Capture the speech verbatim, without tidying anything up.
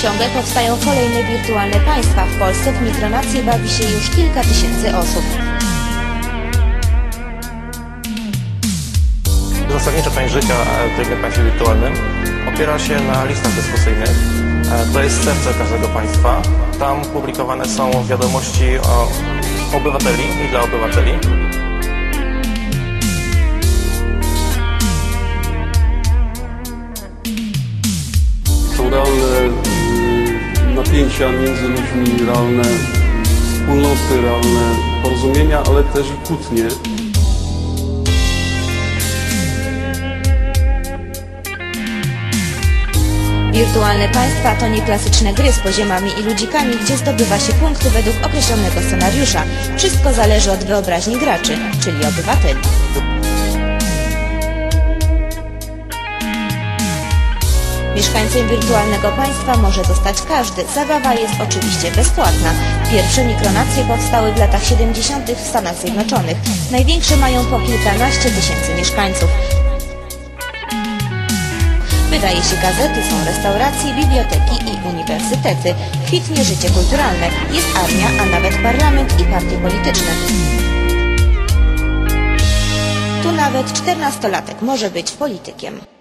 Ciągle powstają kolejne wirtualne państwa. W Polsce w mikronacje bawi się już kilka tysięcy osób. Zasadnicza część życia w tym państwie wirtualnym opiera się na listach dyskusyjnych. To jest serce każdego państwa. Tam publikowane są wiadomości o obywateli i dla obywateli. Są realne napięcia między ludźmi, realne wspólnoty, realne porozumienia, ale też i kłótnie. Wirtualne państwa to nieklasyczne gry z poziomami i ludzikami, gdzie zdobywa się punkty według określonego scenariusza. Wszystko zależy od wyobraźni graczy, czyli obywateli. Mieszkańcem wirtualnego państwa może zostać każdy. Zabawa jest oczywiście bezpłatna. Pierwsze mikronacje powstały w latach siedemdziesiątych w Stanach Zjednoczonych. Największe mają po kilkanaście tysięcy mieszkańców. Wydaje się gazety, są restauracje, biblioteki i uniwersytety. Kwitnie życie kulturalne. Jest armia, a nawet parlament i partie polityczne. Tu nawet czternastolatek może być politykiem.